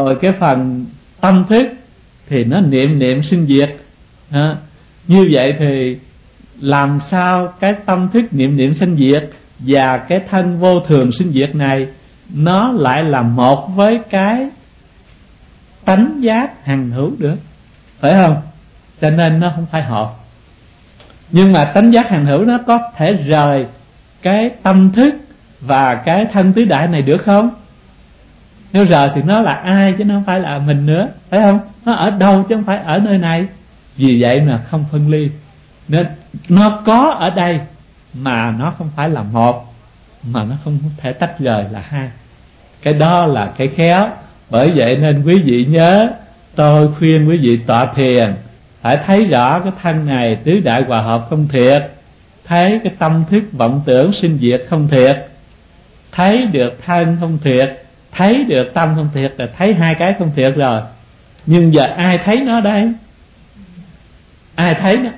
Rồi cái phần tâm thức thì nó niệm sinh diệt. Như vậy thì làm sao cái tâm thức niệm sinh diệt và cái thân vô thường sinh diệt này nó lại là một với cái tánh giác hằng hữu được, phải không? Cho nên nó không phải hợp. Nhưng mà tánh giác hằng hữu nó có thể rời cái tâm thức và cái thân tứ đại này được không? Nếu rời thì nó là ai chứ nó không phải là mình nữa, phải không? Nó ở đâu chứ không phải ở nơi này. Vì vậy mà không phân ly. Nên nó có ở đây mà nó không phải là một, mà nó không thể tách rời là hai. Cái đó là cái khéo. Bởi vậy nên quý vị nhớ, tôi khuyên quý vị tọa thiền phải thấy rõ cái thân này tứ đại hòa hợp không thiệt, thấy cái tâm thức vọng tưởng sinh diệt không thiệt, thấy được thân không thiệt, thấy được tâm không thiệt, là thấy hai cái không thiệt rồi. Nhưng giờ ai thấy nó đây? Ai thấy nó?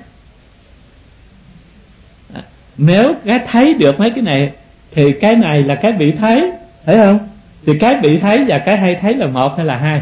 Nếu cái thấy được mấy cái này thì cái này là cái bị thấy, thấy không? Thì cái bị thấy và cái hay thấy là một hay là hai?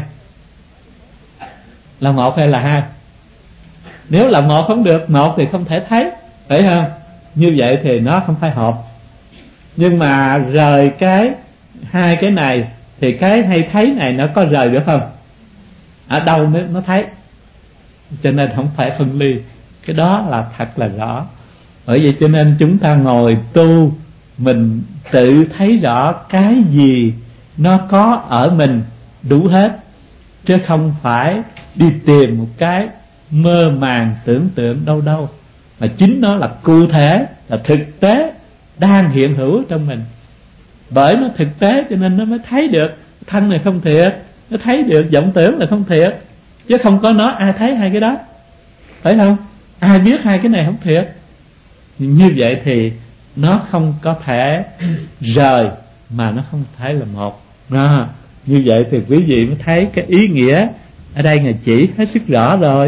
Là một hay là hai? Nếu là một không được, một thì không thể thấy, phải không? Như vậy thì nó không phải hợp. Nhưng mà rời cái hai cái này thì cái hay thấy này nó có rời được không? Ở đâu nó thấy? Cho nên không phải phân ly. Cái đó là thật là rõ. Bởi vậy cho nên chúng ta ngồi tu, mình tự thấy rõ cái gì nó có ở mình đủ hết, chứ không phải đi tìm một cái mơ màng tưởng tượng đâu đâu, mà chính nó là cụ thể, là thực tế đang hiện hữu trong mình. Bởi nó thực tế cho nên nó mới thấy được thân này không thiệt, nó thấy được vọng tưởng là không thiệt. Chứ không có nó ai thấy hai cái đó, phải không? Ai biết hai cái này không thiệt. Như vậy thì nó không có thể rời, mà nó không thể là một. Như vậy thì quý vị mới thấy cái ý nghĩa ở đây Ngài chỉ hết sức rõ rồi.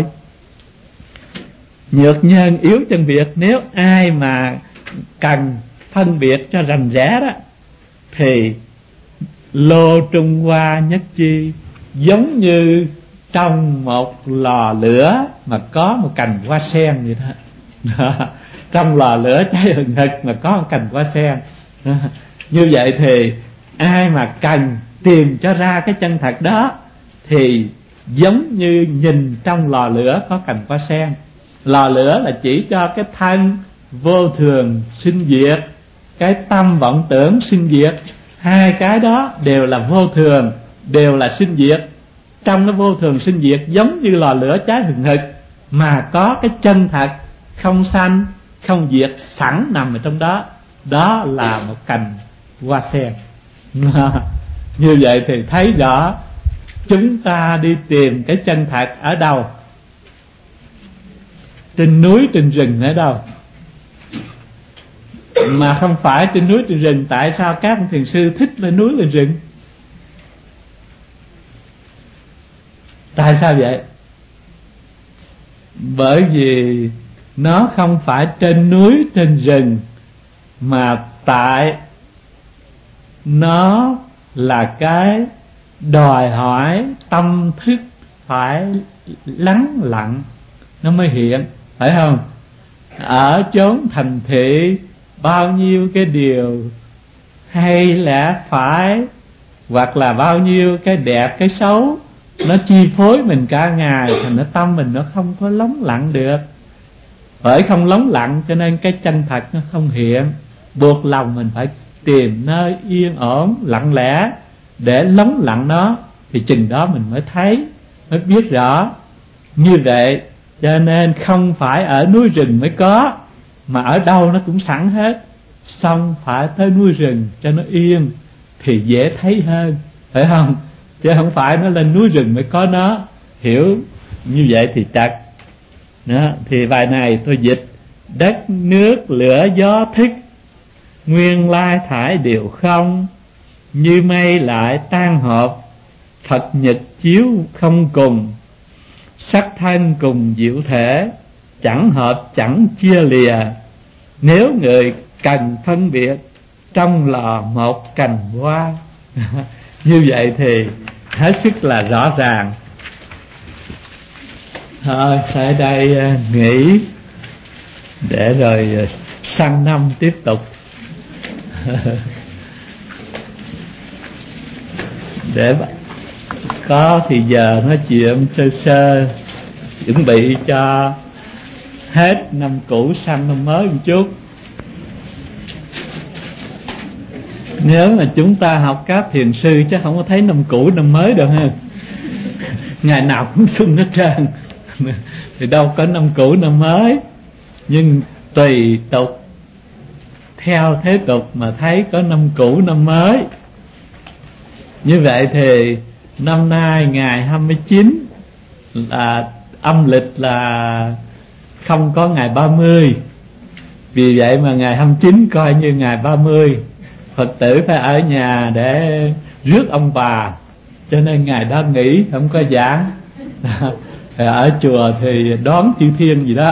Nhược nhân yếu chân biệt. Nếu ai mà cần phân biệt cho rành rẽ đó, thì lô trung hoa nhất chi, giống như trong một lò lửa mà có một cành hoa sen vậy đó. Trong lò lửa cháy hừng hực mà có một cành hoa sen. Như vậy thì ai mà cần tìm cho ra cái chân thật đó thì giống như nhìn trong lò lửa có cành hoa sen. Lò lửa là chỉ cho cái thân vô thường sinh diệt, cái tâm vọng tưởng sinh diệt. Hai cái đó đều là vô thường, đều là sinh diệt. Trong cái vô thường sinh diệt giống như lò lửa cháy hừng hực, mà có cái chân thật không sanh không diệt sẵn nằm ở trong đó. Đó là một cành hoa sen. Như vậy thì thấy rõ chúng ta đi tìm cái chân thật ở đâu? Trên núi trên rừng ở đâu? Mà không phải trên núi trên rừng. Tại sao các thiền sư thích lên núi lên rừng? Tại sao vậy? Bởi vì nó không phải trên núi trên rừng, mà tại nó là cái đòi hỏi tâm thức phải lắng lặng nó mới hiện, phải không? Ở chốn thành thị bao nhiêu cái điều hay lẽ phải, hoặc là bao nhiêu cái đẹp cái xấu nó chi phối mình cả ngày, thành nó tâm mình nó không có lắng lặng được. Bởi không lắng lặng cho nên cái chân thật nó không hiện. Buộc lòng mình phải tìm nơi yên ổn lặng lẽ để lắng lặng nó, thì chừng đó mình mới thấy, mới biết rõ. Như vậy cho nên không phải ở núi rừng mới có, mà ở đâu nó cũng sẵn hết. Xong phải tới núi rừng cho nó yên thì dễ thấy hơn, phải không? Chứ không phải nó lên núi rừng mới có nó. Hiểu như vậy thì trật đó. Thì bài này tôi dịch: đất nước lửa gió thức, nguyên lai thải đều không, như mây lại tan hợp, Phật nhật chiếu không cùng. Sắc thân cùng diệu thể, chẳng hợp chẳng chia lìa. Nếu người cần phân biệt, trong lò một cành hoa. Như vậy thì hết sức là rõ ràng. Thôi tại đây nghỉ để rồi sang năm tiếp tục. Để có thì giờ nói chuyện sơ sơ, chuẩn bị cho hết năm cũ sang năm mới một chút. Nếu mà chúng ta học các thiền sư chắc không có thấy năm cũ năm mới đâu ha. Ngày nào cũng xuân hết trơn. Thì đâu có năm cũ năm mới. Nhưng tùy tục, theo thế tục mà thấy có năm cũ năm mới. Như vậy thì năm nay ngày 29 là âm lịch là không có ngày 30. Vì vậy mà ngày 29 coi như ngày 30. Phật tử phải ở nhà để rước ông bà, cho nên ngày đó nghỉ không có giảng. Ở chùa thì đón chư thiên gì đó.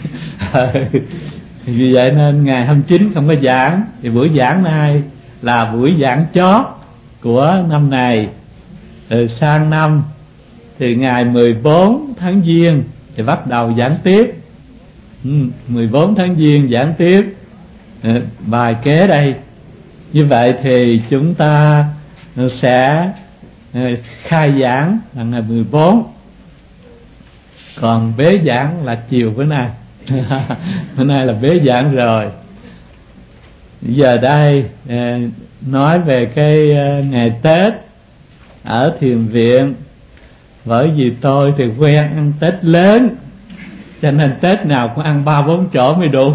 Vì vậy nên ngày 29 không có giảng. Thì buổi giảng này là buổi giảng chót của năm này. Từ sang năm thì ngày 14 tháng Giêng thì bắt đầu giảng tiếp. 14 tháng Giêng giảng tiếp bài kế đây. Như vậy thì chúng ta sẽ khai giảng là ngày 14. Còn bế giảng là chiều bữa nay. Bữa nay là bế giảng rồi. Giờ đây nói về cái ngày Tết ở thiền viện. Bởi vì tôi thì quen ăn Tết lớn, cho nên Tết nào cũng ăn 3-4 chỗ mới đủ.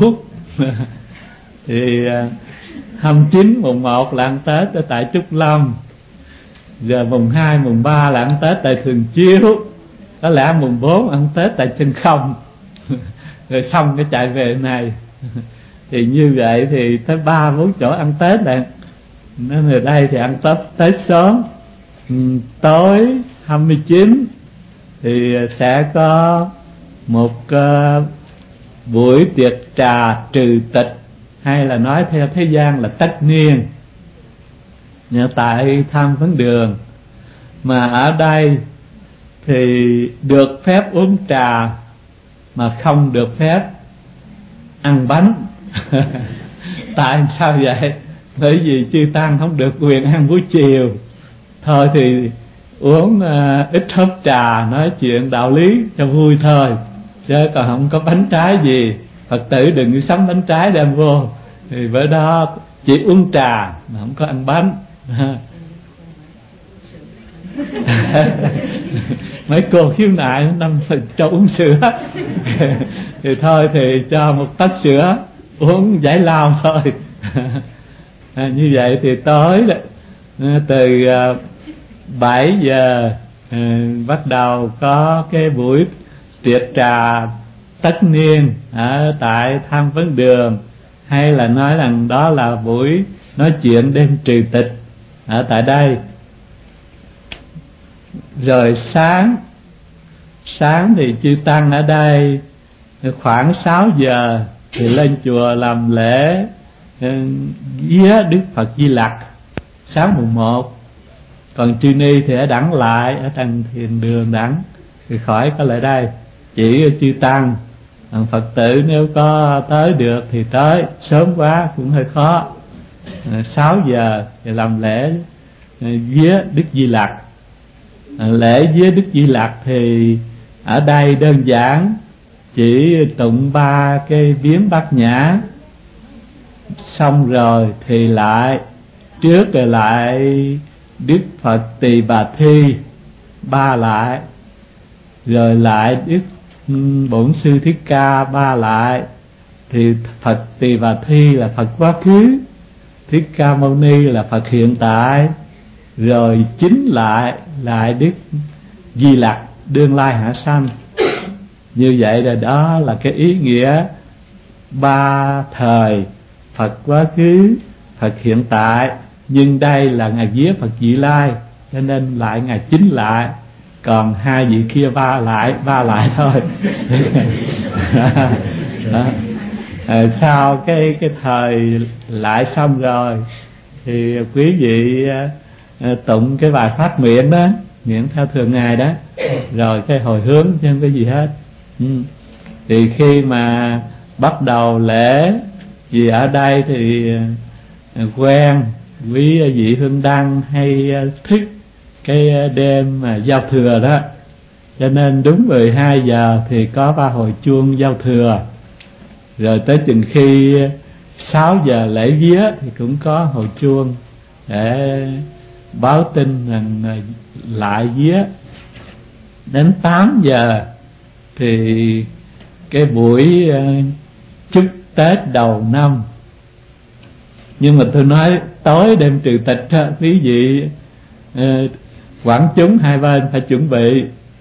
Thì 29 mùng 1 là ăn Tết ở tại Trúc Lâm. Giờ mùng 2, mùng 3 là ăn Tết tại Thường Chiếu. Có lẽ mùng 4 ăn Tết tại Chân Không. Rồi xong cái chạy về này. Thì như vậy thì tới 3-4 chỗ ăn Tết này. Nên ở đây thì ăn Tết sớm. Tối 29 thì sẽ có một buổi tiệc trà trừ tịch, hay là nói theo thế gian là tất niên, tại Tham Vấn Đường. Mà ở đây thì được phép uống trà mà không được phép ăn bánh. Tại sao vậy? Bởi vì chư tăng không được quyền ăn buổi chiều. Thôi thì uống ít hớp trà, nói chuyện đạo lý cho vui thôi, chứ còn không có bánh trái gì. Phật tử đừng có sắm bánh trái đem vô. Thì bữa đó chỉ uống trà mà không có ăn bánh. Mấy cô khiếu nại năm cho uống sữa. Thì thôi thì cho một tách sữa uống giải lao thôi. Như vậy thì tối từ 7 giờ bắt đầu có cái buổi tiệc trà tất niên ở tại Tham Vấn Đường, hay là nói rằng đó là buổi nói chuyện đêm trừ tịch ở tại đây. Rồi sáng thì chư tăng ở đây khoảng 6 giờ thì lên chùa làm lễ vía Đức Phật Di Lặc sáng mùng 1. Còn chư ni thì ở đẳng lại ở tầng thiền đường đẳng thì khỏi có lại đây, chỉ chư tăng. Còn Phật tử nếu có tới được thì tới, sớm quá cũng hơi khó. 6 giờ thì làm lễ vía Đức Di Lặc. Lễ vía Đức Di Lặc thì ở đây đơn giản, chỉ tụng 3 cái viếng bát nhã, xong rồi thì lại trước rồi lại Đức Phật Tỳ Bà Thi 3 lại, rồi lại Đức Bổn Sư Thích Ca 3 lại. Thì Phật Tỳ Bà Thi là Phật quá khứ, Thích Ca Mâu Ni là Phật hiện tại, rồi chính lại Đức Di Lặc đương lai hạ sanh. Như vậy là đó là cái ý nghĩa 3 thời, Phật quá khứ, Phật hiện tại. Nhưng đây là ngày vía Phật vị lai, cho nên lại ngày chính lại. Còn 2 vị kia 3 lại thôi. Sau cái thời lại xong rồi thì quý vị tụng cái bài phát nguyện đó, nguyện theo thường ngày đó, rồi cái hồi hướng chứ không có gì hết. Thì khi mà bắt đầu lễ, vì ở đây thì quen quý vị Hương Đăng hay thức cái đêm mà giao thừa đó, cho nên đúng 12 giờ thì có 3 hồi chuông giao thừa, rồi tới chừng khi 6 giờ lễ vía thì cũng có hồi chuông để báo tin rằng lại vía. Đến 8 giờ thì cái buổi chúc Tết đầu năm. Nhưng mà tôi nói tối đêm trừ tịch á, quý vị quảng chúng hai bên phải chuẩn bị.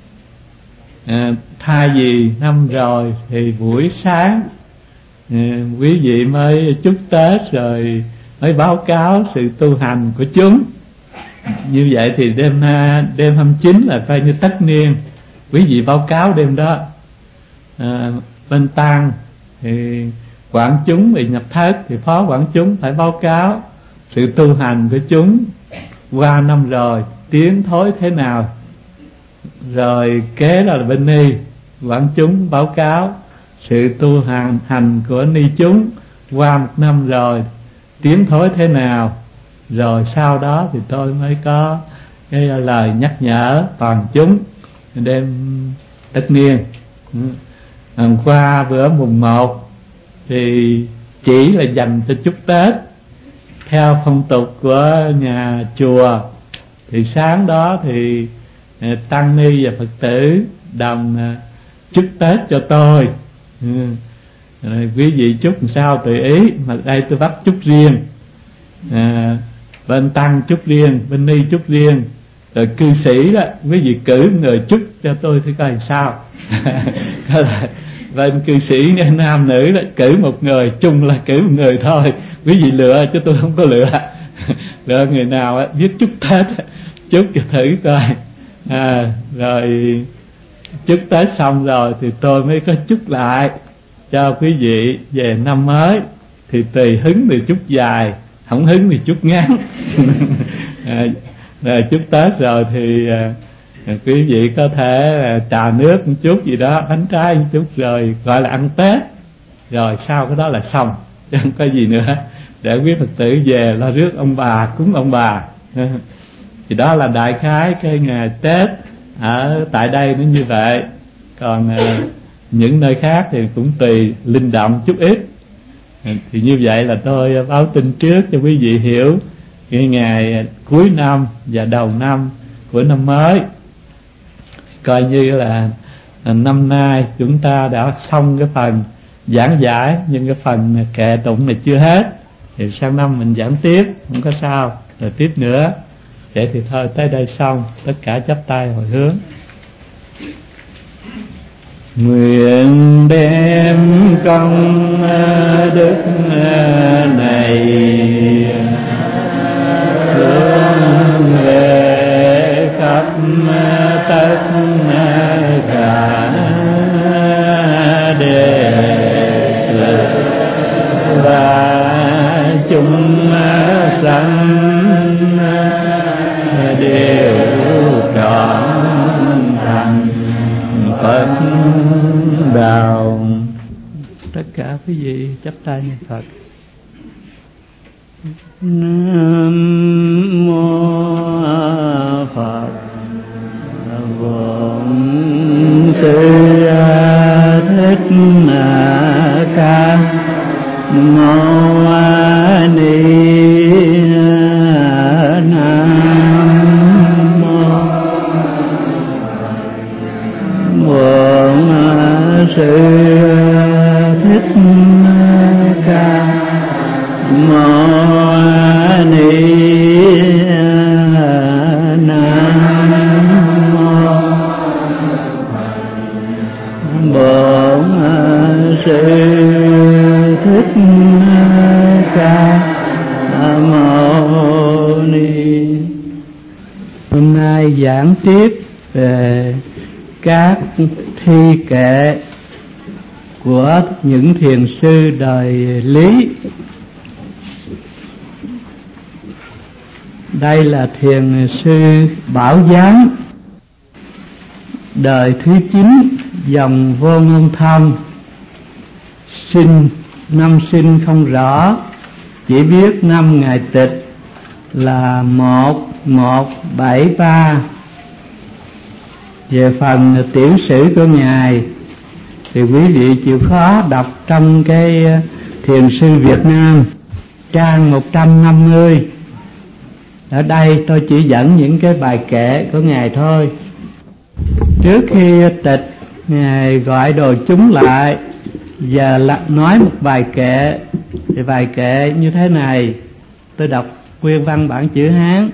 Thay vì năm rồi thì buổi sáng quý vị mới chúc Tết rồi mới báo cáo sự tu hành của chúng. Như vậy thì đêm 29 là coi như tất niên, quý vị báo cáo đêm đó. Bên tang thì quảng chúng bị nhập thất thì phó quảng chúng phải báo cáo sự tu hành của chúng qua năm rồi tiến thối thế nào. Rồi kế đó là bên ni, quảng chúng báo cáo sự tu hành của ni chúng qua một năm rồi tiến thối thế nào. Rồi sau đó thì tôi mới có cái lời nhắc nhở toàn chúng đêm tất niên. Qua bữa mùng 1 thì chỉ là dành cho chúc Tết. Theo phong tục của nhà chùa thì sáng đó thì tăng ni và Phật tử đồng chúc Tết cho tôi. Quý vị chúc làm sao tùy ý, mà đây tôi bắt chúc riêng. Bên tăng chúc riêng, bên ni chúc riêng. Rồi cư sĩ đó, quý vị cử người chúc cho tôi thì coi làm sao. Bên cư sĩ nam nữ đó, cử một người, chung là cử một người thôi. Quý vị lựa chứ tôi không có lựa. Lựa người nào biết chúc Tết, chúc cho thử coi. Rồi chúc Tết xong rồi thì tôi mới có chúc lại cho quý vị về năm mới. Thì tùy hứng thì chúc dài, không hứng thì chúc ngắn. Rồi chúc Tết rồi thì quý vị có thể trà nước một chút gì đó, bánh trái một chút, rồi gọi là ăn Tết. Rồi sau cái đó là xong, chứ không có gì nữa, để quý Phật tử về lo rước ông bà, cúng ông bà. Thì đó là đại khái cái ngày Tết ở tại đây nó như vậy. Còn những nơi khác thì cũng tùy linh động chút ít. Thì như vậy là tôi báo tin trước cho quý vị hiểu cái ngày cuối năm và đầu năm của năm mới. Coi như là năm nay chúng ta đã xong cái phần giảng giải, nhưng cái phần kệ tụng này chưa hết. Thì sang năm mình giảng tiếp, không có sao, rồi tiếp nữa. Vậy thì thôi, tới đây xong, tất cả chắp tay hồi hướng. Nguyện đem công đức này hướng về khắp tất cả đệ tử và chúng sanh đều trọn thành Phật đạo. Tất cả quý vị chắp tay niệm Phật. Nam mô Phật Bổn Sư Thích Ca Mâu Ni Nam Mô Bổn Sư Thích Ca Mâu Ni Nam Mô Bổn Sư Thích Ca Mâu Ni. Hôm nay giảng tiếp về các thi kệ của những thiền sư đời Lý. Đây là thiền sư Bảo Giám, Đời thứ 9 dòng Vô Ngôn Thông. Năm sinh không rõ, chỉ biết năm ngày tịch là 1173. Về phần tiểu sử của Ngài thì quý vị chịu khó đọc trong cái Thiền sư Việt Nam trang 150. Ở đây tôi chỉ dẫn những cái bài kệ của Ngài thôi. Trước khi tịch, Ngài gọi đồ chúng lại và nói một bài kệ. Thì bài kệ như thế này, tôi đọc nguyên văn bản chữ Hán.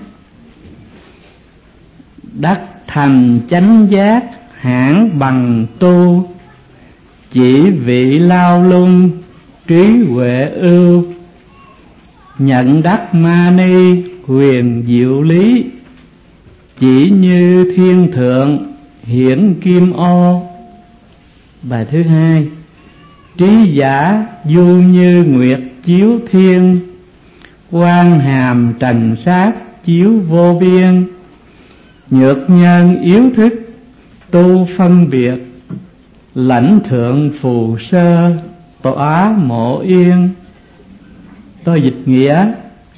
Đắc thành chánh giác hãn bằng tu, chỉ vị lao lung trí huệ ưu. Nhận đắc ma ni huyền diệu lý, chỉ như thiên thượng hiển kim ô. Bài thứ hai. Trí giả du như nguyệt chiếu thiên, quang hàm trần sát chiếu vô biên. Nhược nhân yếu thức tu phân biệt, lãnh thượng phù sơ tỏa mộ yên. Tôi dịch nghĩa.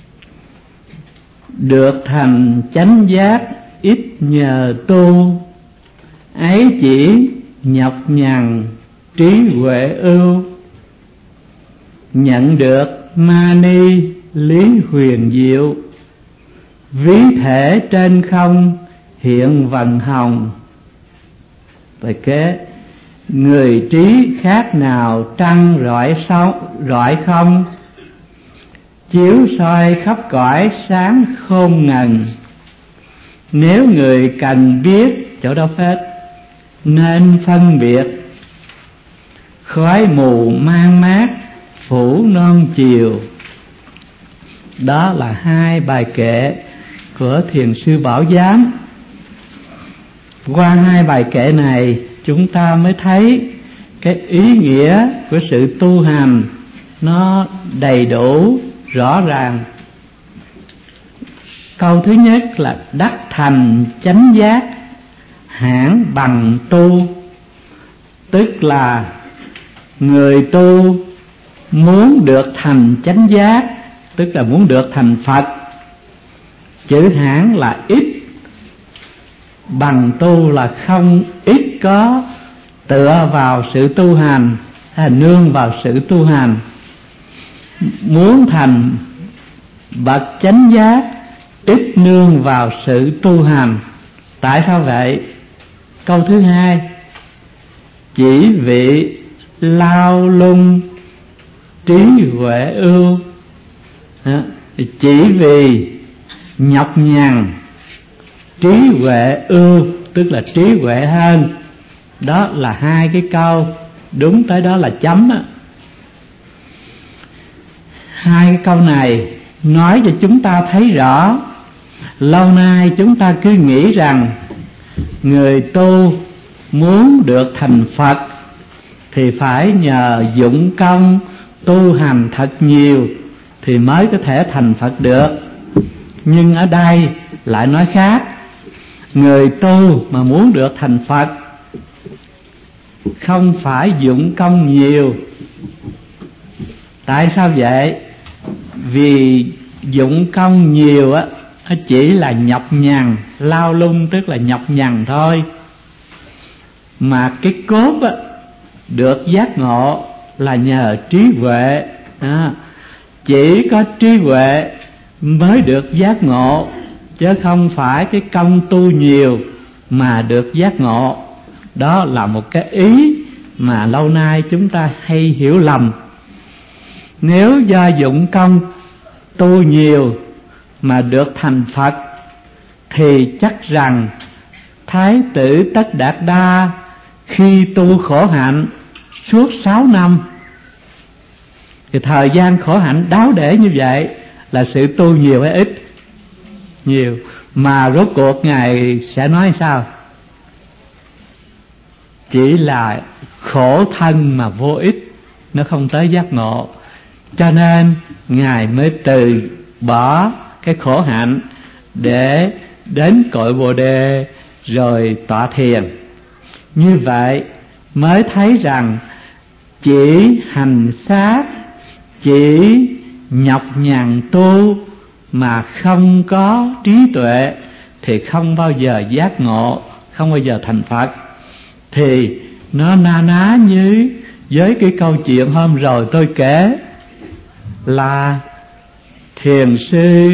Được thành chánh giác ít nhờ tu, ấy chỉ nhọc nhằn trí huệ ưu. Nhận được ma ni lý huyền diệu, ví thể trên không hiện vần hồng. Bài kế. Người trí khác nào trăng rọi không, chiếu soi khắp cõi sáng khôn ngần. Nếu người cần biết, chỗ đó phết, nên phân biệt, khói mù mang mát phủ non chiều. Đó là hai bài kệ của Thiền sư Bảo Giám. Qua hai bài kệ này, chúng ta mới thấy cái ý nghĩa của sự tu hành nó đầy đủ, rõ ràng. Câu thứ nhất là đắc thành chánh giác hãn bằng tu, tức là người tu muốn được thành chánh giác, tức là muốn được thành Phật. Chữ hãn là ít, bằng tu là không, ít có tựa vào sự tu hành hay nương vào sự tu hành. Muốn thành bậc chánh giác ít nương vào sự tu hành. Tại sao vậy? Câu thứ hai. Chỉ vị lao lung trí huệ ưu, chỉ vì nhọc nhằn trí huệ ưu, tức là trí huệ hơn. Đó là hai cái câu, đúng tới đó là chấm á. Hai cái câu này nói cho chúng ta thấy rõ, lâu nay chúng ta cứ nghĩ rằng người tu muốn được thành Phật thì phải nhờ dụng công tu hành thật nhiều thì mới có thể thành Phật được. Nhưng ở đây lại nói khác. Người tu mà muốn được thành Phật không phải dụng công nhiều. Tại sao vậy? Vì dụng công nhiều á, nó chỉ là nhọc nhằn, lao lung tức là nhọc nhằn thôi. Mà cái cốt á, được giác ngộ là nhờ trí huệ. Chỉ có trí huệ mới được giác ngộ, chứ không phải cái công tu nhiều mà được giác ngộ. Đó là một cái ý mà lâu nay chúng ta hay hiểu lầm. Nếu do dụng công tu nhiều mà được thành Phật thì chắc rằng Thái tử Tất Đạt Đa khi tu khổ hạnh suốt 6 năm, thì thời gian khổ hạnh đáo để như vậy là sự tu nhiều hay ít? Nhiều. Mà rốt cuộc Ngài sẽ nói sao? Chỉ là khổ thân mà vô ích, nó không tới giác ngộ. Cho nên Ngài mới từ bỏ cái khổ hạnh để đến cội Bồ Đề rồi tọa thiền. Như vậy mới thấy rằng chỉ hành xác, chỉ nhọc nhằn tu mà không có trí tuệ thì không bao giờ giác ngộ, không bao giờ thành Phật. Thì nó na ná như với cái câu chuyện hôm rồi tôi kể là thiền sư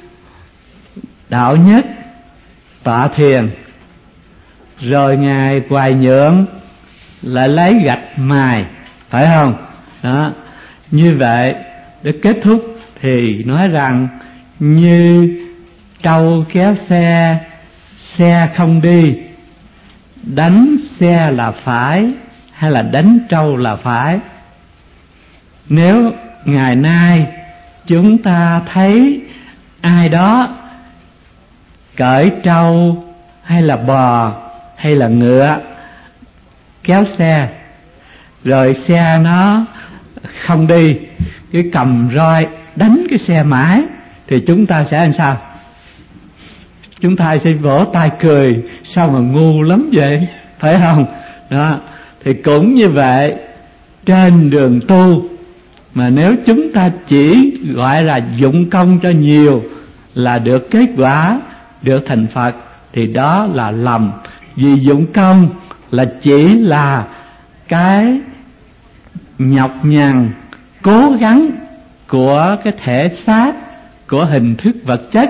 Đạo Nhất tọa thiền, rồi ngài Hoài Nhượng lại lấy gạch mài, phải không? Đó, như vậy để kết thúc thì nói rằng như trâu kéo xe, xe không đi, đánh xe là phải hay là đánh trâu là phải? Nếu ngày nay chúng ta thấy ai đó cởi trâu hay là bò hay là ngựa kéo xe, rồi xe nó không đi, cái cầm roi đánh cái xe mãi, thì chúng ta sẽ làm sao? Chúng ta sẽ vỗ tay cười, sao mà ngu lắm vậy, phải không? Đó, thì cũng như vậy, trên đường tu mà nếu chúng ta chỉ gọi là dụng công cho nhiều là được kết quả, được thành Phật, thì đó là lầm. Vì dụng công là chỉ là cái nhọc nhằn cố gắng của cái thể xác, của hình thức vật chất.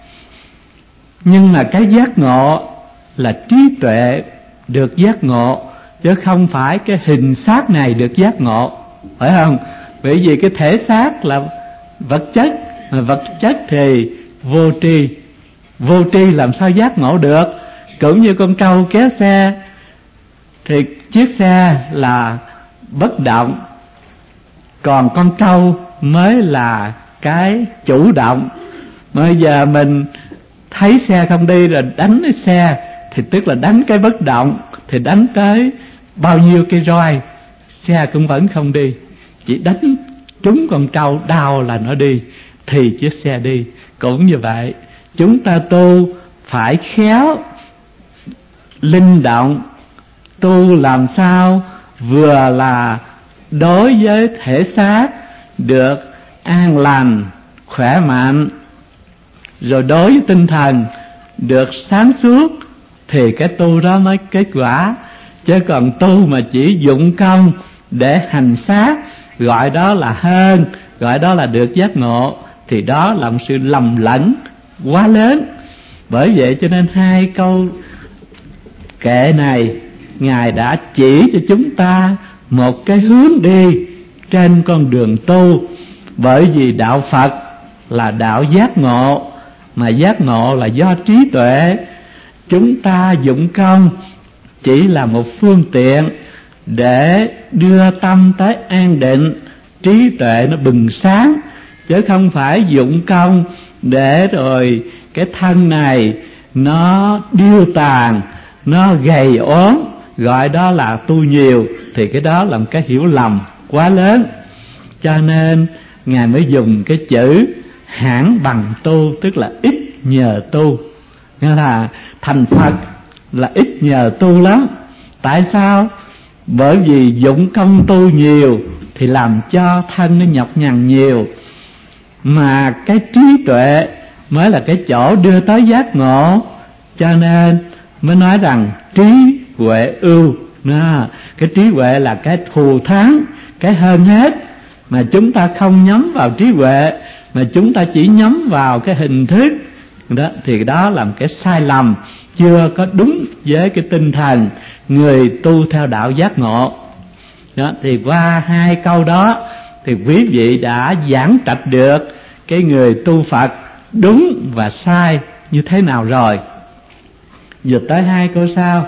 Nhưng mà cái giác ngộ là trí tuệ được giác ngộ, chứ không phải cái hình xác này được giác ngộ, phải không? Bởi vì cái thể xác là vật chất, mà vật chất thì vô tri, vô tri làm sao giác ngộ được? Cũng như con trâu kéo xe thì chiếc xe là bất động, còn con trâu mới là cái chủ động. Bây giờ mình thấy xe không đi rồi đánh cái xe thì tức là đánh cái bất động, thì đánh tới bao nhiêu cây roi xe cũng vẫn không đi. Chỉ đánh trúng con trâu đau là nó đi, thì chiếc xe đi. Cũng như vậy, chúng ta tu phải khéo, linh động, tu làm sao vừa là đối với thể xác được an lành, khỏe mạnh, rồi đối với tinh thần được sáng suốt, thì cái tu đó mới kết quả. Chứ còn tu mà chỉ dụng công để hành xác, gọi đó là hơn, gọi đó là được giác ngộ, thì đó là một sự lầm lẫn quá lớn. Bởi vậy cho nên hai câu kệ này Ngài đã chỉ cho chúng ta một cái hướng đi trên con đường tu. Bởi vì đạo Phật là đạo giác ngộ, mà giác ngộ là do trí tuệ. Chúng ta dụng công chỉ là một phương tiện để đưa tâm tới an định, trí tuệ nó bừng sáng, chứ không phải dụng công để rồi cái thân này nó điêu tàn, nó gầy ốm, gọi đó là tu nhiều, thì cái đó là một cái hiểu lầm quá lớn. Cho nên Ngài mới dùng cái chữ hãn bằng tu, tức là ít nhờ tu. Nghĩa là thành Phật là ít nhờ tu lắm. Tại sao? Bởi vì dụng công tu nhiều thì làm cho thân nó nhọc nhằn nhiều, mà cái trí tuệ mới là cái chỗ đưa tới giác ngộ. Cho nên mới nói rằng trí huệ ưu. Cái trí huệ là cái thù thắng, cái hơn hết. Mà chúng ta không nhắm vào trí huệ, mà chúng ta chỉ nhắm vào cái hình thức đó, thì đó là một cái sai lầm, chưa có đúng với cái tinh thần người tu theo đạo giác ngộ. Đó, thì qua hai câu đó thì quý vị đã giảng trạch được cái người tu Phật đúng và sai như thế nào rồi. Giờ tới hai câu sau.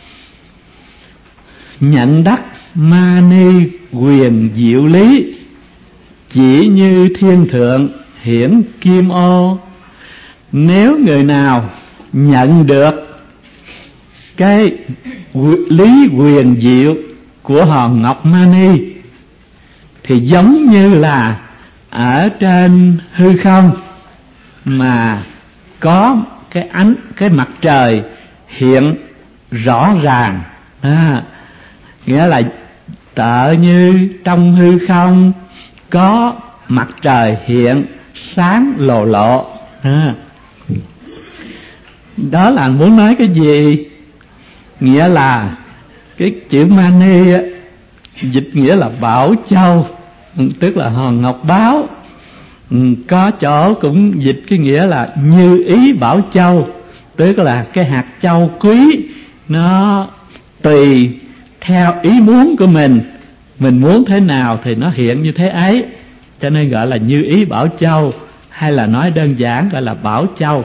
Nhận đắc ma ni quyền diệu lý, chỉ như thiên thượng hiển kim ô. Nếu người nào nhận được cái lý quyền diệu của hòn ngọc mani thì giống như là ở trên hư không mà có cái mặt trời hiện rõ ràng Nghĩa là tựa như trong hư không có mặt trời hiện sáng lồ lộ. Đó là muốn nói cái gì? Nghĩa là cái chữ mani dịch nghĩa là bảo châu, tức là hòn ngọc báo. Có chỗ cũng dịch cái nghĩa là như ý bảo châu, tức là cái hạt châu quý, nó tùy theo ý muốn của mình muốn thế nào thì nó hiện như thế ấy, cho nên gọi là như ý bảo châu, hay là nói đơn giản gọi là bảo châu.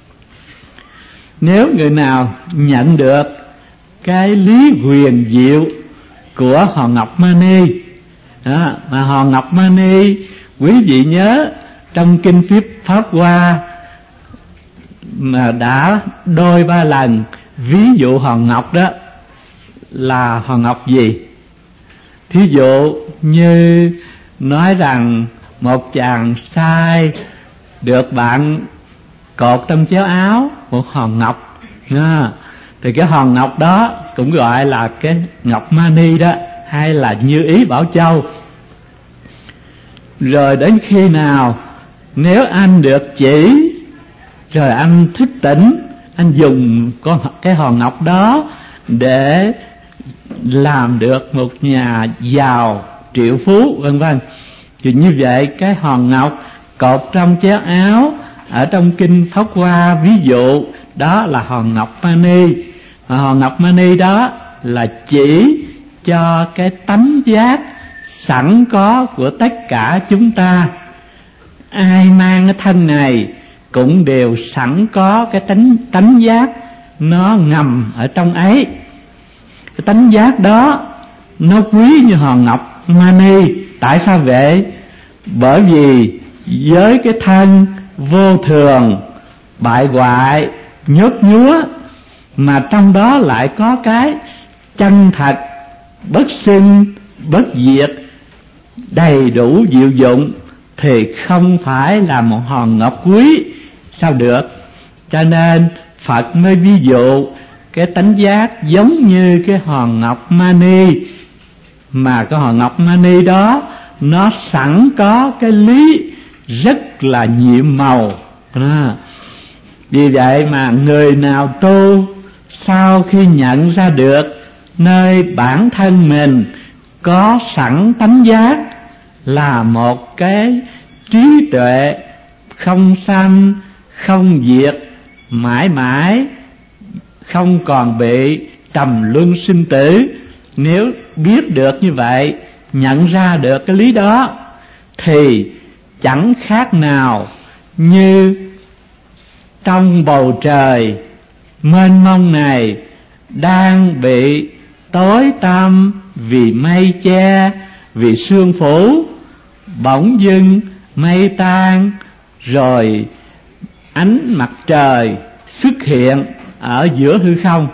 Nếu người nào nhận được cái lý huyền diệu của hòn ngọc mani, mà hòn ngọc mani quý vị nhớ trong kinh Pháp Hoa mà đã đôi ba lần ví dụ hòn ngọc đó là hòn ngọc gì? Thí dụ như nói rằng một chàng trai được bạn cột trong chéo áo một hòn ngọc, thì cái hòn ngọc đó cũng gọi là cái ngọc mani đó, hay là như ý bảo châu. Rồi đến khi nào nếu anh được chỉ, rồi anh thức tỉnh, anh dùng cái hòn ngọc đó để làm được một nhà giàu triệu phú vân vân, thì như vậy cái hòn ngọc cột trong chéo áo ở trong kinh Pháp Hoa ví dụ đó là hòn ngọc mani. Hòn ngọc mani đó là chỉ cho cái tánh giác sẵn có của tất cả chúng ta. Ai mang cái thân này cũng đều sẵn có cái tánh giác nó ngầm ở trong ấy. Cái tánh giác đó nó quý như hòn ngọc mani. Tại sao vậy? Bởi vì với cái thân vô thường, bại hoại, nhớt nhúa, mà trong đó lại có cái chân thật, bất sinh, bất diệt, đầy đủ diệu dụng, thì không phải là một hòn ngọc quý sao được. Cho nên Phật mới ví dụ cái tánh giác giống như cái hòn ngọc mani, mà cái hòn ngọc mani đó nó sẵn có cái lý rất là nhiệm màu. Vì vậy mà người nào tu sau khi nhận ra được nơi bản thân mình có sẵn tánh giác là một cái trí tuệ không sanh không diệt, mãi mãi không còn bị trầm luân sinh tử, nếu biết được như vậy, nhận ra được cái lý đó, thì chẳng khác nào như trong bầu trời mênh mông này đang bị tối tăm vì mây che, vì sương phủ, bỗng dưng mây tan, rồi ánh mặt trời xuất hiện ở giữa hư không.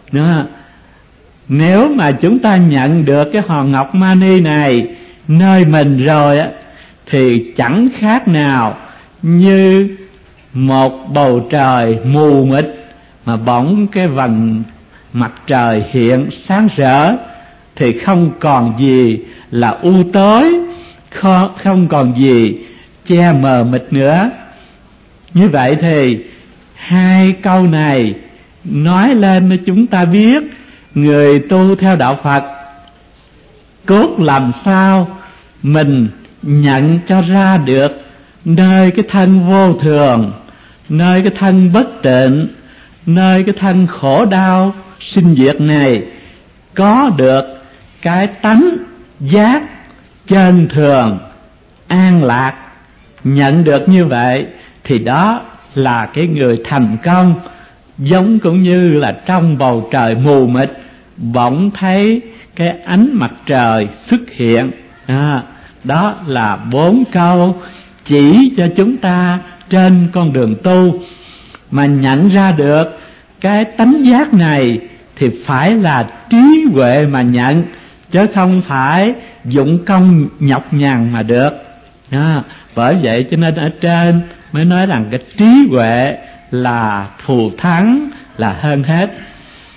Nếu mà chúng ta nhận được cái hòn ngọc mani này nơi mình rồi á, thì chẳng khác nào như một bầu trời mù mịt mà bỗng cái vầng mặt trời hiện sáng rỡ, thì không còn gì là u tối, không còn gì che mờ mịt nữa. Như vậy thì hai câu này nói lên cho chúng ta biết người tu theo đạo Phật cốt làm sao mình nhận cho ra được nơi cái thân vô thường, nơi cái thân bất tịnh, nơi cái thân khổ đau sinh diệt này có được cái tánh giác chân thường an lạc. Nhận được như vậy thì đó là cái người thành công. Giống cũng như là trong bầu trời mù mịt bỗng thấy cái ánh mặt trời xuất hiện. Đó là 4 câu chỉ cho chúng ta trên con đường tu. Mà nhận ra được cái tánh giác này thì phải là trí huệ mà nhận, chứ không phải dụng công nhọc nhằn mà được. Bởi vậy cho nên ở trên mới nói rằng cái trí huệ là thù thắng, là hơn hết.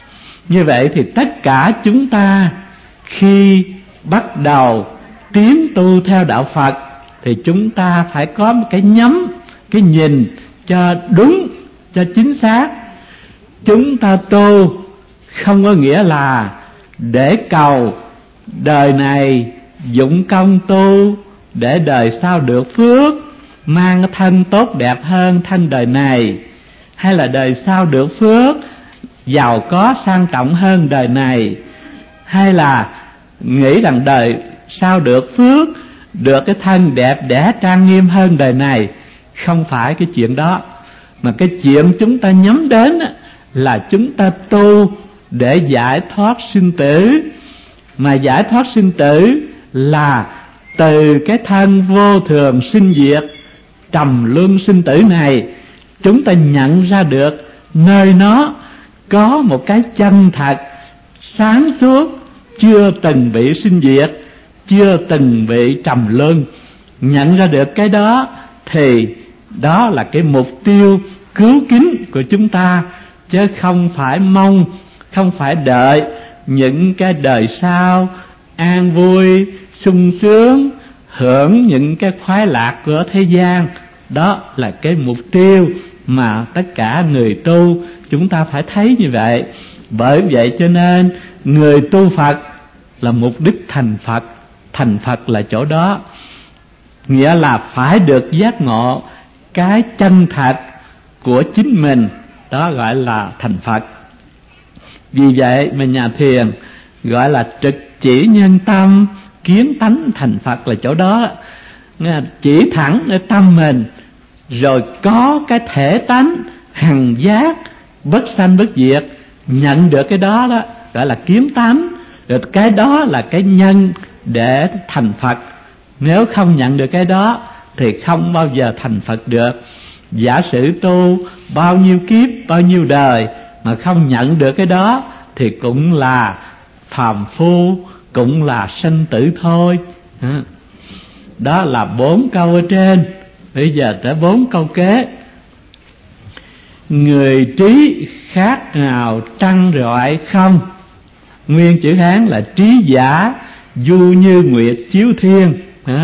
Như vậy thì tất cả chúng ta khi bắt đầu tiến tu theo đạo Phật thì chúng ta phải có một cái nhắm, cái nhìn cho đúng, cho chính xác. Chúng ta tu không có nghĩa là để cầu đời này dụng công tu để đời sau được phước, mang cái thân tốt đẹp hơn thân đời này, hay là đời sau được phước, giàu có sang trọng hơn đời này, hay là nghĩ rằng đời sau được phước, được cái thân đẹp đẽ trang nghiêm hơn đời này. Không phải cái chuyện đó, mà cái chuyện chúng ta nhắm đến là chúng ta tu để giải thoát sinh tử. Mà giải thoát sinh tử là từ cái thân vô thường sinh diệt, trầm luân sinh tử này, chúng ta nhận ra được nơi nó có một cái chân thật sáng suốt, chưa từng bị sinh diệt, chưa từng bị trầm luân. Nhận ra được cái đó thì đó là cái mục tiêu cứu kính của chúng ta, chứ không phải mong, không phải đợi những cái đời sau an vui sung sướng, hưởng những cái khoái lạc của thế gian. Đó là cái mục tiêu mà tất cả người tu chúng ta phải thấy như vậy. Bởi vậy cho nên người tu Phật là mục đích thành Phật. Thành Phật là chỗ đó, nghĩa là phải được giác ngộ cái chân thật của chính mình, đó gọi là thành Phật. Vì vậy mà nhà thiền gọi là trực chỉ nhân tâm, kiến tánh thành Phật là chỗ đó. Chỉ thẳng ở tâm mình, rồi có cái thể tánh hằng giác, bất sanh bất diệt. Nhận được cái đó đó gọi là kiến tánh, rồi cái đó là cái nhân để thành Phật. Nếu không nhận được cái đó thì không bao giờ thành Phật được. Giả sử tu bao nhiêu kiếp, bao nhiêu đời mà không nhận được cái đó thì cũng là phàm phu, cũng là sanh tử thôi. Đó là 4 câu ở trên. Bây giờ tới 4 câu kế. Người trí khác nào trăng rọi không? Nguyên chữ Hán là trí giả, du như nguyệt chiếu thiên.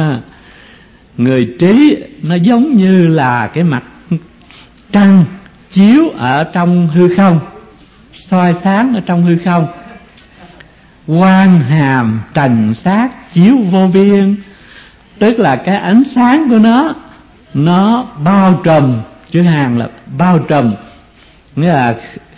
Người trí nó giống như là cái mặt trăng chiếu ở trong hư không, soi sáng ở trong hư không. Quang hàm trần sát chiếu vô biên, tức là cái ánh sáng của nó bao trùm. Chữ Hàn là bao trùm, nghĩa là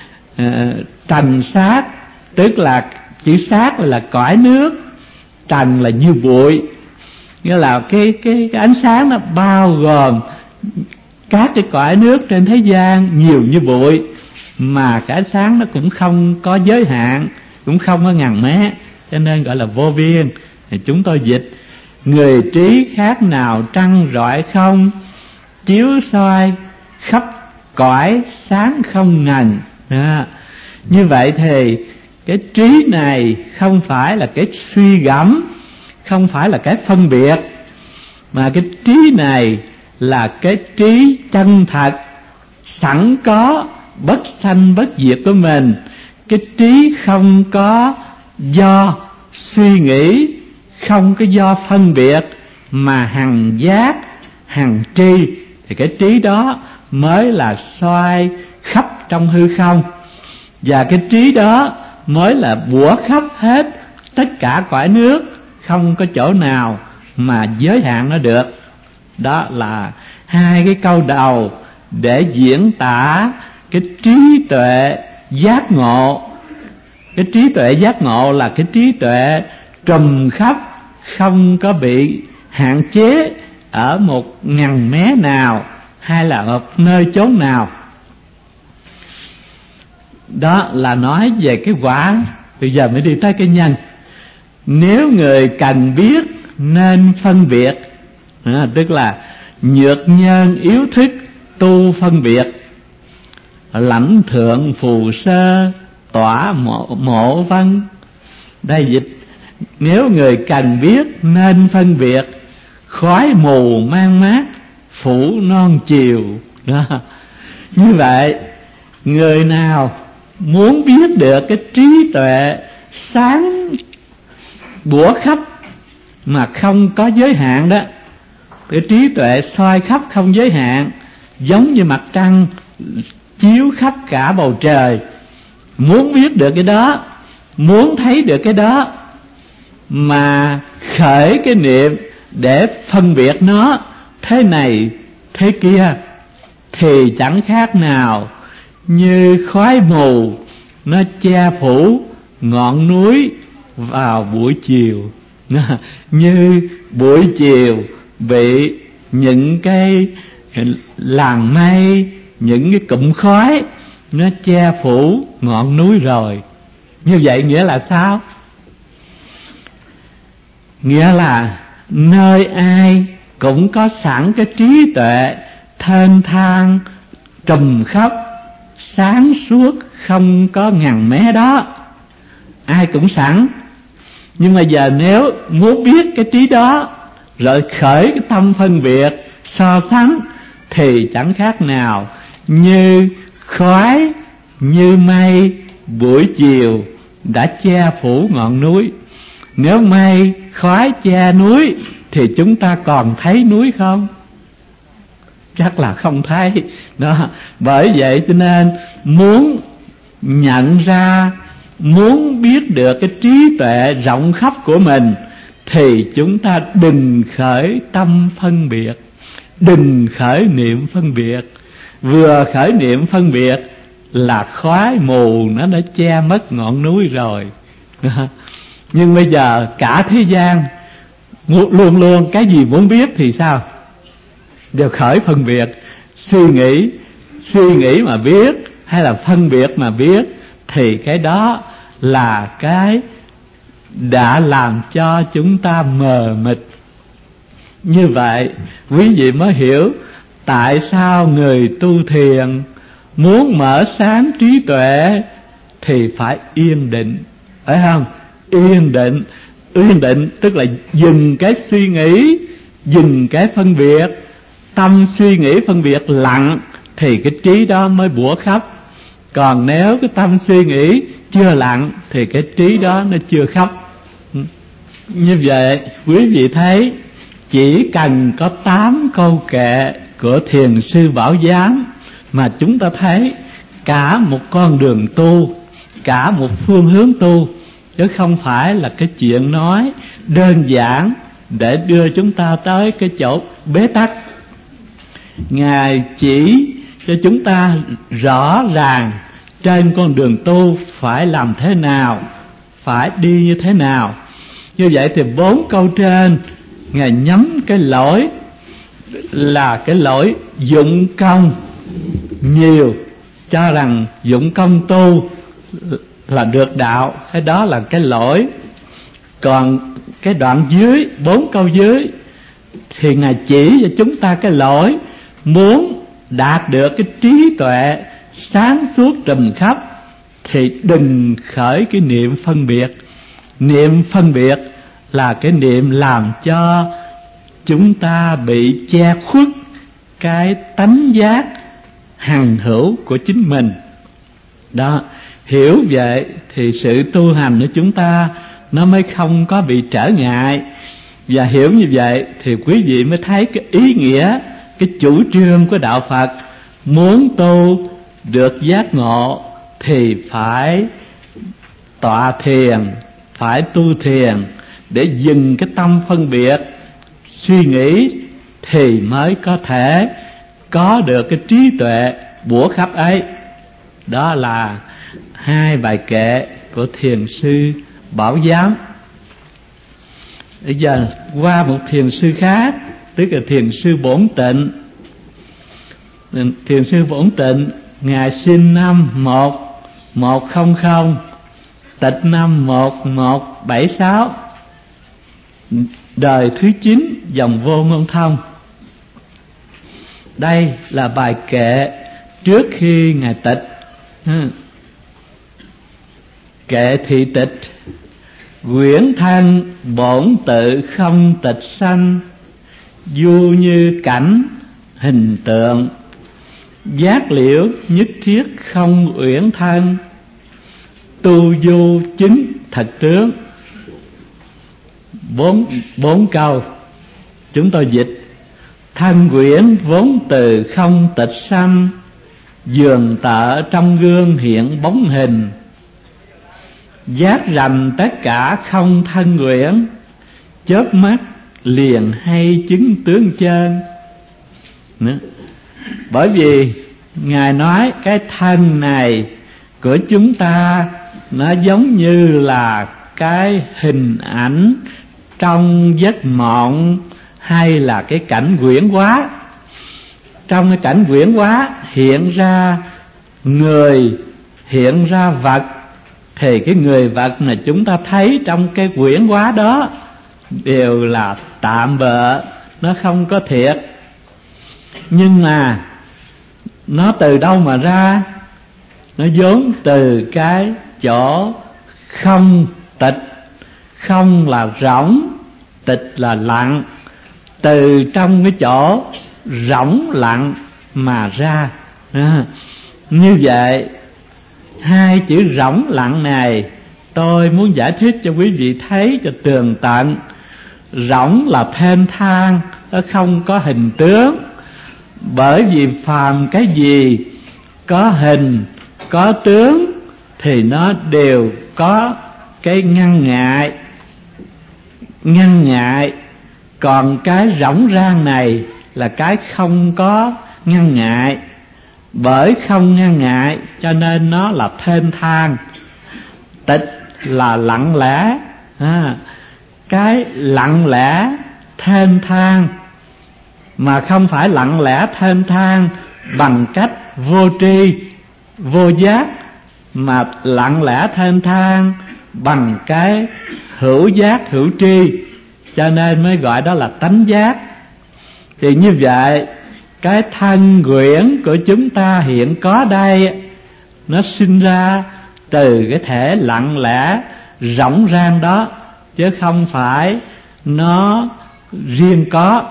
trần sát, tức là chữ sát là cõi nước, trần là như bụi, nghĩa là cái ánh sáng nó bao gồm các cái cõi nước trên thế gian nhiều như bụi, mà cái ánh sáng nó cũng không có giới hạn, cũng không có ngần mé, cho nên gọi là vô biên. Thì chúng tôi dịch: người trí khác nào trăng rọi không, chiếu soi khắp cõi sáng không ngần. Như vậy thì cái trí này không phải là cái suy gẫm, không phải là cái phân biệt, mà cái trí này là cái trí chân thật sẵn có, bất sanh bất diệt của mình. Cái trí không có do suy nghĩ, không có do phân biệt, mà hằng giác, hằng tri. Thì cái trí đó mới là soi khắp trong hư không, và cái trí đó mới là bủa khắp hết tất cả cõi nước, không có chỗ nào mà giới hạn nó được. Đó là 2 cái câu đầu để diễn tả cái trí tuệ giác ngộ. Cái trí tuệ giác ngộ là cái trí tuệ trùm khắp, không có bị hạn chế ở một ngần mé nào hay là ở nơi chốn nào. Đó là nói về cái quả. Bây giờ mới đi tới cái nhân. Nếu người cần biết nên phân biệt, tức là nhược nhân yếu thức tu phân biệt, lãnh thượng phù sơ tỏa mộ văn. Đây dịch: nếu người cần biết nên phân biệt, khói mù mang mát phủ non chiều. Đó. Như vậy người nào muốn biết được cái trí tuệ sáng bủa khắp mà không có giới hạn đó, cái trí tuệ soi khắp không giới hạn, giống như mặt trăng chiếu khắp cả bầu trời. Muốn biết được cái đó, muốn thấy được cái đó, mà khởi cái niệm để phân biệt nó thế này thế kia, thì chẳng khác nào như khói mù nó che phủ ngọn núi vào buổi chiều. Như buổi chiều bị những cái làn mây, những cái cụm khói nó che phủ ngọn núi rồi. Như vậy nghĩa là sao? Nghĩa là nơi ai cũng có sẵn cái trí tuệ thênh thang trùm khắp, sáng suốt, không có ngằn mé đó. Ai cũng sẵn. Nhưng mà giờ nếu muốn biết cái trí đó, rồi khởi cái tâm phân biệt, so sánh, thì chẳng khác nào như khói, như mây buổi chiều đã che phủ ngọn núi. Nếu mây khói che núi thì chúng ta còn thấy núi không? Chắc là không thấy đó. Bởi vậy cho nên muốn nhận ra, muốn biết được cái trí tuệ rộng khắp của mình, thì chúng ta đừng khởi tâm phân biệt, đừng khởi niệm phân biệt. Vừa khởi niệm phân biệt là khói mù nó đã che mất ngọn núi rồi. Nhưng bây giờ cả thế gian luôn luôn cái gì muốn biết thì sao? Đều khởi phân biệt. Suy nghĩ mà biết, hay là phân biệt mà biết, thì cái đó là cái đã làm cho chúng ta mờ mịt. Như vậy quý vị mới hiểu tại sao người tu thiền muốn mở sáng trí tuệ thì phải yên định, phải không? Yên định tức là dừng cái suy nghĩ, dừng cái phân biệt. Tâm suy nghĩ phân biệt lặng thì cái trí đó mới bủa khắp. Còn nếu cái tâm suy nghĩ chưa lặng thì cái trí đó nó chưa khắp. Như vậy quý vị thấy chỉ cần có 8 câu kệ của Thiền sư Bảo Giám mà chúng ta thấy cả một con đường tu, cả một phương hướng tu, chứ không phải là cái chuyện nói đơn giản để đưa chúng ta tới cái chỗ bế tắc. Ngài chỉ cho chúng ta rõ ràng trên con đường tu phải làm thế nào, phải đi như thế nào. Như vậy thì 4 câu trên Ngài nhắm cái lỗi là cái lỗi dụng công nhiều, cho rằng dụng công tu là được đạo, cái đó là cái lỗi. Còn cái đoạn dưới, 4 câu dưới thì Ngài chỉ cho chúng ta cái lỗi muốn đạt được cái trí tuệ sáng suốt trùm khắp thì đừng khởi cái niệm phân biệt. Niệm phân biệt là cái niệm làm cho chúng ta bị che khuất cái tánh giác hằng hữu của chính mình. Đó, hiểu vậy thì sự tu hành của chúng ta nó mới không có bị trở ngại. Và hiểu như vậy thì quý vị mới thấy cái ý nghĩa, cái chủ trương của đạo Phật. Muốn tu được giác ngộ thì phải tọa thiền, phải tu thiền để dừng cái tâm phân biệt suy nghĩ, thì mới có thể có được cái trí tuệ bủa khắp ấy. Đó là 2 bài kệ của Thiền sư Bảo Giám. Bây giờ qua một thiền sư khác, tức là Thiền sư Bổn Tịnh. Thiền sư Bổn Tịnh Ngài sinh năm 1100, tịch năm 1176, đời thứ 9 dòng Vô Ngôn Thông. Đây là bài kệ trước khi Ngài tịch. Kệ thị tịch: quyển thân bổn tự không tịch sanh, du như cảnh hình tượng, giác liễu nhất thiết không uyển thân, tu du chứng thật tướng. Bốn câu chúng tôi dịch. Thân quyển vốn từ không tịch sanh, dường tợ trong gương hiện bóng hình. Giác rành tất cả không thân quyển, chớp mắt liền hay chứng tướng chân. Bởi vì Ngài nói cái thân này của chúng ta nó giống như là cái hình ảnh trong giấc mộng, hay là cái cảnh huyễn hóa. Trong cái cảnh huyễn hóa hiện ra người, hiện ra vật, thì cái người vật mà chúng ta thấy trong cái huyễn hóa đó đều là tạm bợ, nó không có thiệt. Nhưng mà nó từ đâu mà ra? Nó vốn từ cái chỗ không tịch. Không là rỗng, tịch là lặng. Từ trong cái chỗ rỗng lặng mà ra. Như vậy hai chữ rỗng lặng này tôi muốn giải thích cho quý vị thấy cho tường tận. Rỗng là thênh thang, nó không có hình tướng. Bởi vì phàm cái gì có hình, có tướng thì nó đều có cái ngăn ngại. Còn cái rỗng rang này là cái không có ngăn ngại. Bởi không ngăn ngại cho nên nó là thênh thang. Tịch là lặng lẽ, cái lặng lẽ thênh thang, mà không phải lặng lẽ thênh thang bằng cách vô tri, vô giác, mà lặng lẽ thênh thang bằng cái hữu giác, hữu tri, cho nên mới gọi đó là tánh giác. Thì như vậy cái thân quyển của chúng ta hiện có đây, nó sinh ra từ cái thể lặng lẽ rỗng rang đó, chứ không phải nó riêng có.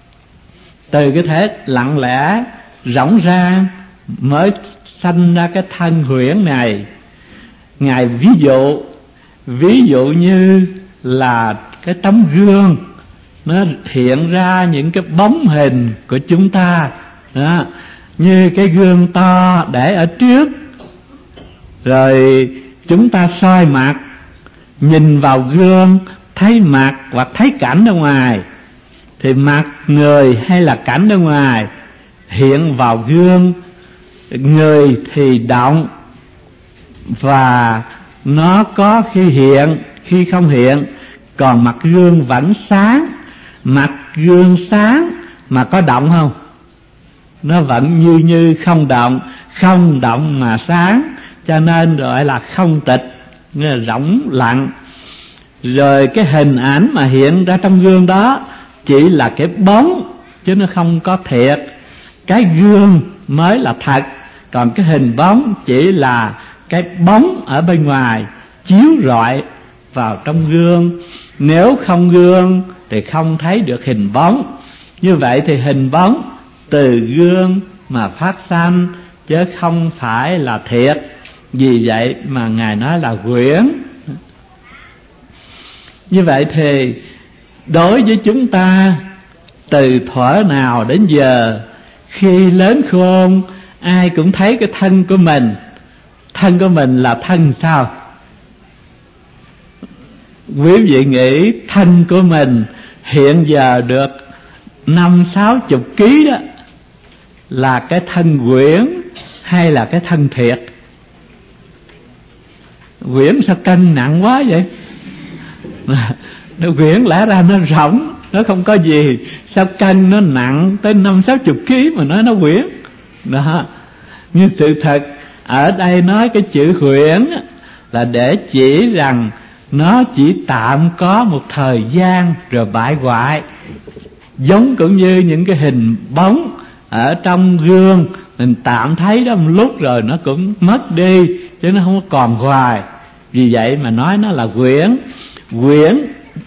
Từ cái thể lặng lẽ rỗng rang mới sanh ra cái thân huyễn này. Ngài ví dụ như là cái tấm gương, nó hiện ra những cái bóng hình của chúng ta đó. Như cái gương to để ở trước, rồi chúng ta soi mặt, nhìn vào gương thấy mặt hoặc thấy cảnh ở ngoài, thì mặt người hay là cảnh ở ngoài hiện vào gương. Người thì động, và nó có khi hiện, khi không hiện. Còn mặt gương vẫn sáng. Mặt gương sáng mà có động không? Nó vẫn như không động. Không động mà sáng, cho nên gọi là không tịch, nghĩa là rỗng lặng. Rồi cái hình ảnh mà hiện ra trong gương đó chỉ là cái bóng, chứ nó không có thiệt. Cái gương mới là thật, còn cái hình bóng chỉ là cái bóng ở bên ngoài chiếu rọi vào trong gương. Nếu không gương thì không thấy được hình bóng. Như vậy thì hình bóng từ gương mà phát sanh, chứ không phải là thiệt. Vì vậy mà Ngài nói là huyễn. Như vậy thì đối với chúng ta, từ thuở nào đến giờ, khi lớn khôn, ai cũng thấy cái thân của mình. Thân của mình là thân sao? Quý vị nghĩ thân của mình hiện giờ được 50-60 kg đó là cái thân huyễn hay là cái thân thiệt? Huyễn sao cân nặng quá vậy? Nó huyễn lẽ ra nó rỗng, nó không có gì, sao cân nó nặng tới 50-60 kg mà nói nó huyễn đó. Nhưng sự thật ở đây nói cái chữ huyễn là để chỉ rằng nó chỉ tạm có một thời gian rồi bại hoại. Giống cũng như những cái hình bóng ở trong gương, mình tạm thấy đó một lúc rồi nó cũng mất đi, chứ nó không còn hoài. Vì vậy mà nói nó là huyễn. Huyễn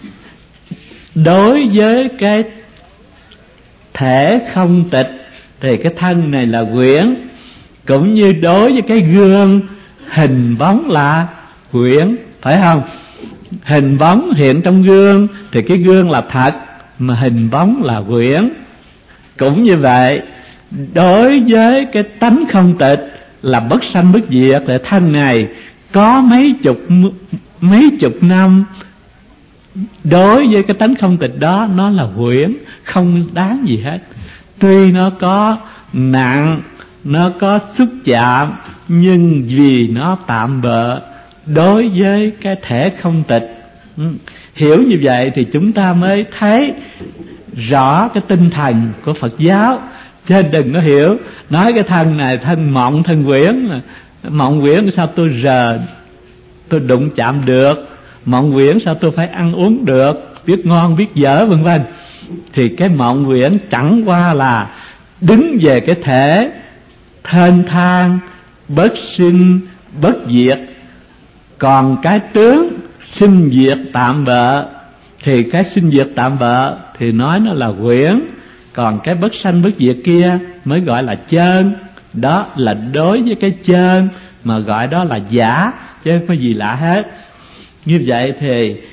đối với cái thể không tịch thì cái thân này là huyễn. Cũng như đối với cái gương hình bóng huyễn, phải không? Hình bóng hiện trong gương thì cái gương là thật, mà hình bóng là huyễn. Cũng như vậy, đối với cái tánh không tịch là bất sanh bất diệt, thì thân này có mấy chục năm, đối với cái tánh không tịch đó, nó là huyễn, không đáng gì hết. Tuy nó có nặng, nó có xúc chạm, nhưng vì nó tạm bợ đối với cái thể không tịch. Hiểu như vậy thì chúng ta mới thấy rõ cái tinh thần của Phật giáo. Chứ đừng có hiểu nói cái thân này thân mộng, thân quyển. Mộng quyển sao tôi tôi đụng chạm được, mộng quyển sao tôi phải ăn uống được, biết ngon biết dở vân vân. Thì cái mộng quyển chẳng qua là đứng về cái thể thênh thang, bất sinh bất diệt. Còn cái tướng sinh diệt tạm bợ, thì cái sinh diệt tạm bợ thì nói nó là quyển. Còn cái bất sanh bất diệt kia mới gọi là chân. Đó là đối với cái chân mà gọi đó là giả, chứ không có gì lạ hết. Như vậy thì